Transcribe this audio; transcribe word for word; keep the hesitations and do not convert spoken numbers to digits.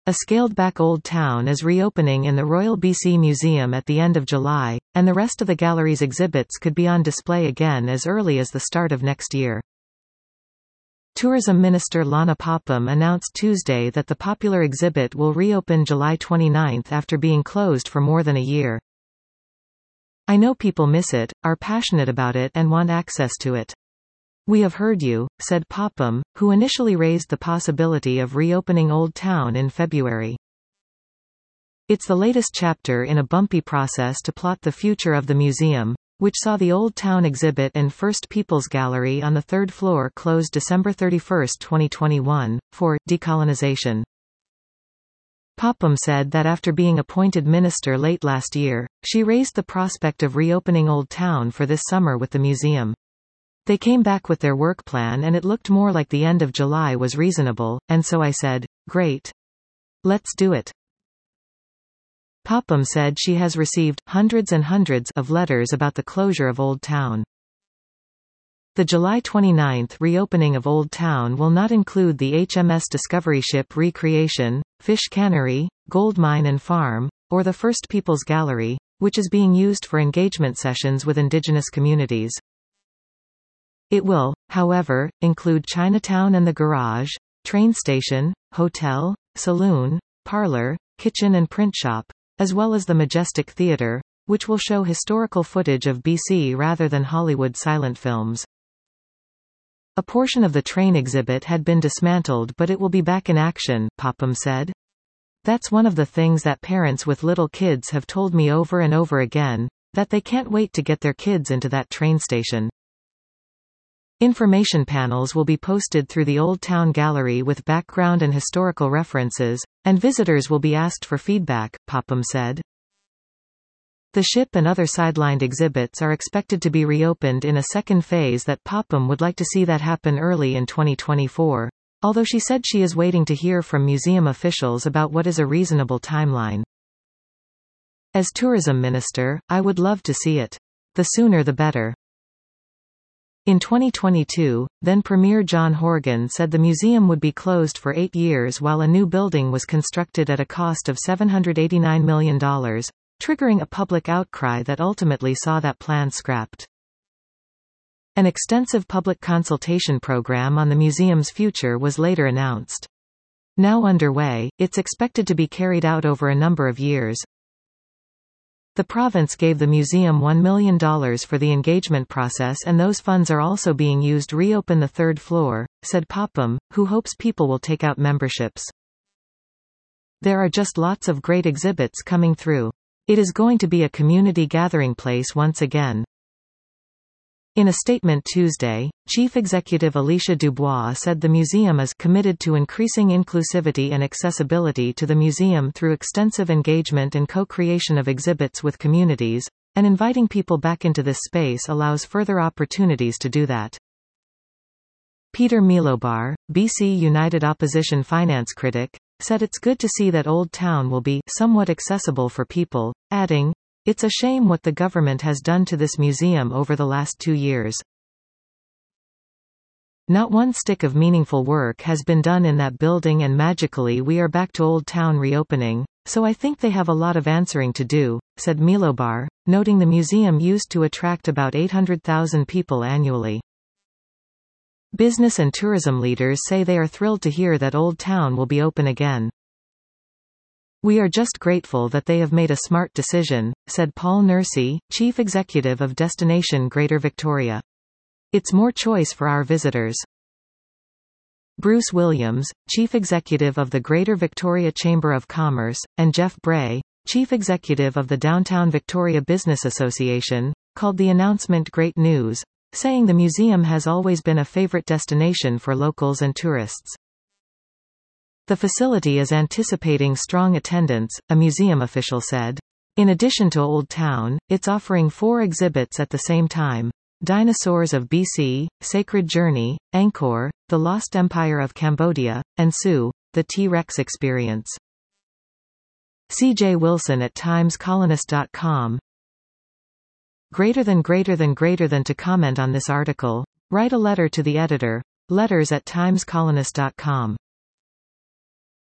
A scaled-back Old Town is reopening in the Royal B C Museum at the end of July, and the rest of the gallery's exhibits could be on display again as early as the start of next year. Tourism Minister Lana Popham announced Tuesday that the popular exhibit will reopen July twenty-ninth after being closed for more than a year. "I know people miss it, are passionate about it and want access to it. We have heard you," said Popham, who initially raised the possibility of reopening Old Town in February. It's the latest chapter in a bumpy process to plot the future of the museum, which saw the Old Town exhibit in First People's Gallery on the third floor close December thirty-first, twenty twenty-one, for decolonization. Popham said that after being appointed minister late last year, she raised the prospect of reopening Old Town for this summer with the museum. "They came back with their work plan and it looked more like the end of July was reasonable, and so I said, great. Let's do it." Popham said she has received hundreds and hundreds of letters about the closure of Old Town. The July twenty-ninth reopening of Old Town will not include the H M S Discovery Ship recreation, fish cannery, gold mine and farm, or the First People's Gallery, which is being used for engagement sessions with indigenous communities. It will, however, include Chinatown and the Garage, train station, hotel, saloon, parlor, kitchen and print shop, as well as the Majestic Theatre, which will show historical footage of B C rather than Hollywood silent films. A portion of the train exhibit had been dismantled, but it will be back in action, Popham said. "That's one of the things that parents with little kids have told me over and over again, that they can't wait to get their kids into that train station." Information panels will be posted through the Old Town Gallery with background and historical references, and visitors will be asked for feedback, Popham said. The ship and other sidelined exhibits are expected to be reopened in a second phase that Popham would like to see that happen early in twenty twenty-four, although she said she is waiting to hear from museum officials about what is a reasonable timeline. "As tourism minister, I would love to see it. The sooner the better." In twenty twenty-two, then Premier John Horgan said the museum would be closed for eight years while a new building was constructed at a cost of seven hundred eighty-nine million dollars, triggering a public outcry that ultimately saw that plan scrapped. An extensive public consultation program on the museum's future was later announced. Now underway, it's expected to be carried out over a number of years. The province gave the museum one million dollars for the engagement process, and those funds are also being used to reopen the third floor, said Popham, who hopes people will take out memberships. "There are just lots of great exhibits coming through. It is going to be a community gathering place once again." In a statement Tuesday, Chief Executive Alicia Dubois said the museum is committed to increasing inclusivity and accessibility to the museum through extensive engagement and co-creation of exhibits with communities, and inviting people back into this space allows further opportunities to do that. Peter Milobar, B C United opposition finance critic, said it's good to see that Old Town will be somewhat accessible for people, adding, "It's a shame what the government has done to this museum over the last two years. Not one stick of meaningful work has been done in that building and magically we are back to Old Town reopening, so I think they have a lot of answering to do," said Milobar, noting the museum used to attract about eight hundred thousand people annually. Business and tourism leaders say they are thrilled to hear that Old Town will be open again. "We are just grateful that they have made a smart decision," said Paul Nursey, Chief Executive of Destination Greater Victoria. "It's more choice for our visitors." Bruce Williams, Chief Executive of the Greater Victoria Chamber of Commerce, and Jeff Bray, Chief Executive of the Downtown Victoria Business Association, called the announcement great news, saying the museum has always been a favourite destination for locals and tourists. The facility is anticipating strong attendance, a museum official said. In addition to Old Town, it's offering four exhibits at the same time: Dinosaurs of B C, Sacred Journey, Angkor, The Lost Empire of Cambodia, and Sioux, The T-Rex Experience. C J Wilson at times colonist dot com. Greater than greater than greater than to comment on this article, write a letter to the editor, letters at times colonist dot com.